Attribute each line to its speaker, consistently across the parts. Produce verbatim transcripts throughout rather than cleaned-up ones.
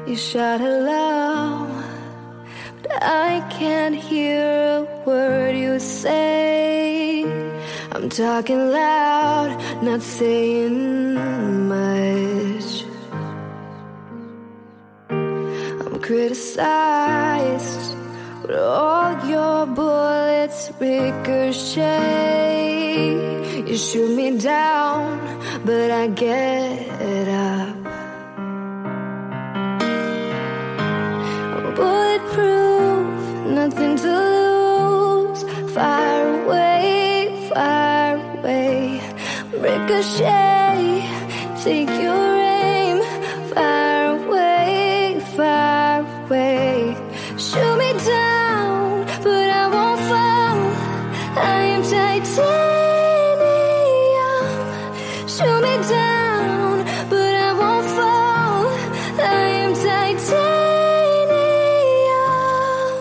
Speaker 1: You shout aloud, but I can't hear a word you say. I'm talking loud, not saying much. I'm criticized, but all your bullets ricochet. You shoot me down, but I get up. I'm bulletproof, nothing to lose. Fire away, fire away. Ricochet, take your aim. Fire away, fire away. Shoot me down, but I won't fall. I am titanium. Shoot me down, but I won't fall. I am titanium.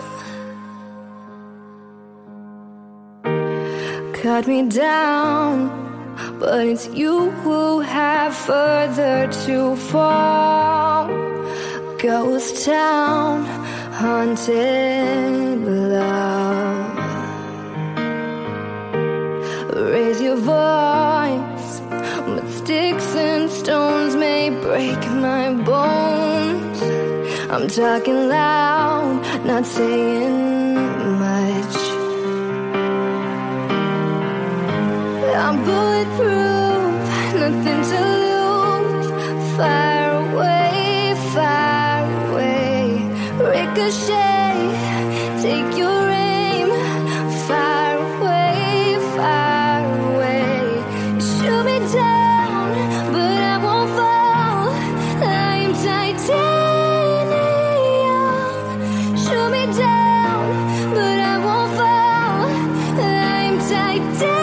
Speaker 1: Cut me down, but it's you who have further to fall. Ghost town, haunted love. Raise your voice, but sticks and stones may break my bones. I'm talking loud, not saying much. I'm bulletproof, nothing to lose. Fire away, fire away. Ricochet, take your aim. Fire away, fire away. Shoot me down, but I won't fall. I'm titanium. Shoot me down, but I won't fall. I'm titanium.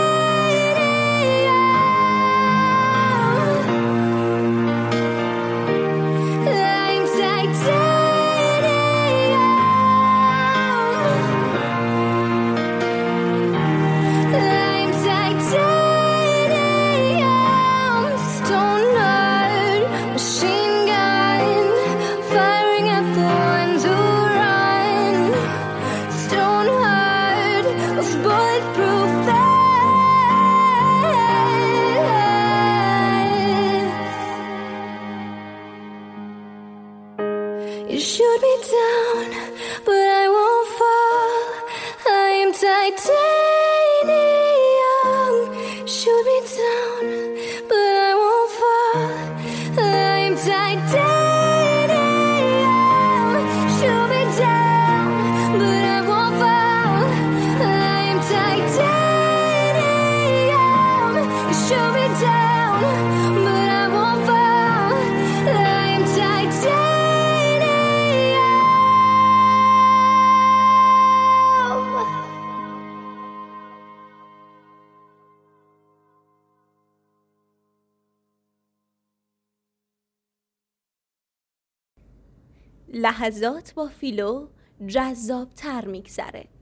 Speaker 1: You shoot me down, but I won't fall. I am titanium. Shoot me down, but I won't fall. I am titanium. Shoot me down, but I won't fall. I am titanium. Shoot me down, but I won't fall. I am titanium.
Speaker 2: لحظات با فیلو جذاب تر میگذره.